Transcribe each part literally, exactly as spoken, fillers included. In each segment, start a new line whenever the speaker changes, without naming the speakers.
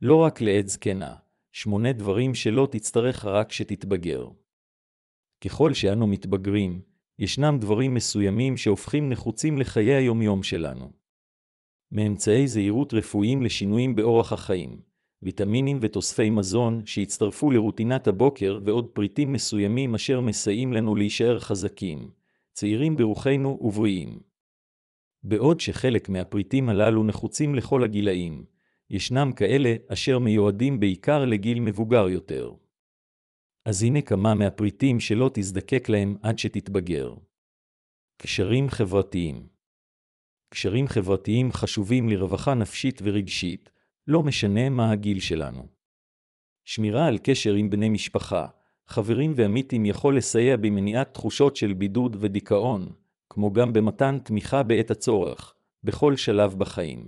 לא רק לעת זקנה, שמונה דברים שלא תצטרך רק כשתתבגר. ככל שאנו מתבגרים, ישנם דברים מסוימים שהופכים נחוצים לחיי היומיום שלנו. מאמצעי זהירות רפואיים לשינויים באורח החיים, ויטמינים ותוספי מזון שהצטרפו לרוטינת הבוקר ועוד פריטים מסוימים אשר מסייעים לנו להישאר חזקים, צעירים ברוחנו ובריאים. בעוד שחלק מהפריטים הללו נחוצים לכל הגילאים, ישנם כאלה אשר מיועדים בעיקר לגיל מבוגר יותר. אז הנה כמה מהפריטים שלא תזדקק להם עד שתתבגר. קשרים חברתיים. קשרים חברתיים חשובים לרווחה נפשית ורגשית, לא משנה מה הגיל שלנו. שמירה על קשר עם בני משפחה, חברים ועמיתים יכול לסייע במניעת תחושות של בידוד ודיכאון, כמו גם במתן תמיכה בעת הצורך, בכל שלב בחיים.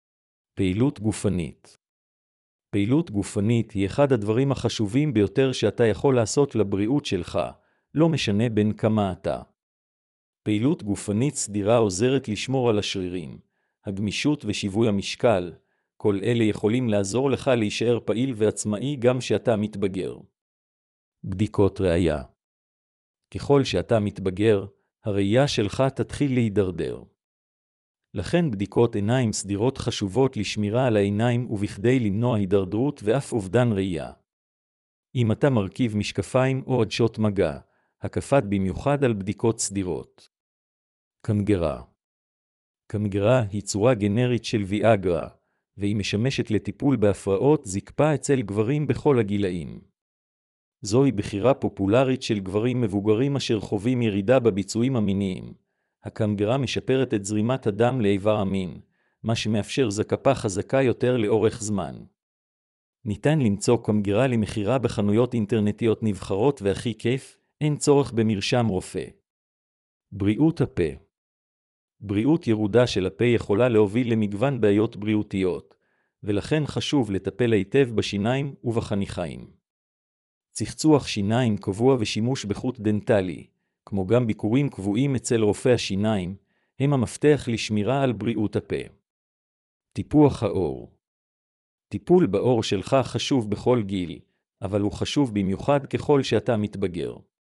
פעילות גופנית. פעילות גופנית היא אחד הדברים החשובים ביותר שאתה יכול לעשות לבריאות שלך, לא משנה בין כמה אתה. פעילות גופנית סדירה עוזרת לשמור על השרירים, הגמישות ושיווי המשקל, כל אלה יכולים לעזור לך להישאר פעיל ועצמאי גם שאתה מתבגר. בדיקות ראייה. ככל שאתה מתבגר, הראייה שלך תתחיל להידרדר. לכן בדיקות עיניים סדירות חשובות לשמירה על העיניים ובכדי למנוע הידרדרות ואף אובדן ראייה. אם אתה מרכיב משקפיים או עדשות מגע, הקפד במיוחד על בדיקות סדירות. קמגרה. קמגרה היא צורה גנרית של ויאגרה, והיא משמשת לטיפול בהפרעות זקפה אצל גברים בכל הגילאים. זוהי בחירה פופולרית של גברים מבוגרים אשר חווים ירידה בביצועים המיניים. הקמגרה משפרת את זרימת הדם לאיבר המין, מה שמאפשר זקפה חזקה יותר לאורך זמן. ניתן למצוא קמגרה למחירה בחנויות אינטרנטיות נבחרות והכי כיף, אין צורך במרשם רופא. בריאות הפה. בריאות ירודה של הפה יכולה להוביל למגוון בעיות בריאותיות, ולכן חשוב לטפל היטב בשיניים ובחניכיים. צחצוח שיניים קבוע ושימוש בחוט דנטלי, כמו גם ביקורים קבועים אצל רופא השיניים, הם המפתח לשמירה על בריאות הפה. טיפוח העור. טיפול בעור שלך חשוב בכל גיל, אבל הוא חשוב במיוחד ככל שאתה מתבגר.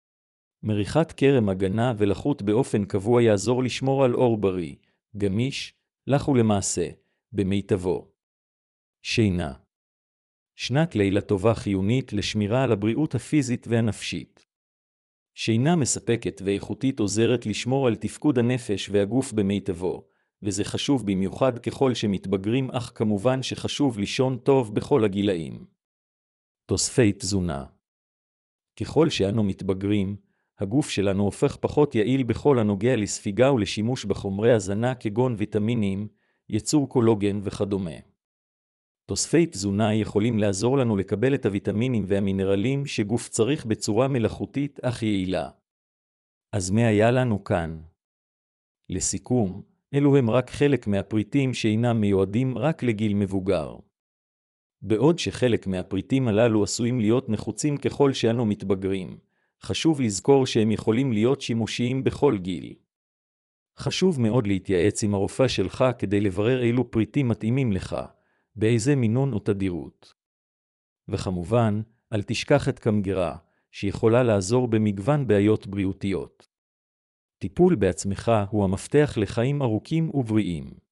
מריחת קרם הגנה ולחות באופן קבוע יעזור לשמור על עור בריא, גמיש, לך ולמעשה, במיטבו. שינה. שנת לילה טובה חיונית לשמירה על הבריאות הפיזית והנפשית. שינה מספקת ואיכותית עוזרת לשמור על תפקוד הנפש והגוף במיטבו, וזה חשוב במיוחד ככל שמתבגרים, אך כמובן שחשוב לישון טוב בכל הגילאים. תוספי תזונה. ככל שאנו מתבגרים, הגוף שלנו הופך פחות יעיל בכל הנוגע לספיגה ולשימוש בחומרי הזנה כגון ויטמינים, יצור קולוגן וכדומה. תוספי תזונה יכולים לעזור לנו לקבל את הוויטמינים והמינרלים שגוף צריך בצורה מלאכותית אך יעילה. אז מה היה לנו כאן? לסיכום, אלו הם רק חלק מהפריטים שאינם מיועדים רק לגיל מבוגר. בעוד שחלק מהפריטים הללו עשויים להיות נחוצים ככל שאנו מתבגרים, חשוב לזכור שהם יכולים להיות שימושיים בכל גיל. חשוב מאוד להתייעץ עם הרופא שלך כדי לברר אילו פריטים מתאימים לך, באיזה מינון או תדירות. וכמובן, אל תשכח את קמגרה, שיכולה לעזור במגוון בעיות בריאותיות. טיפול בעצמך הוא המפתח לחיים ארוכים ובריאים.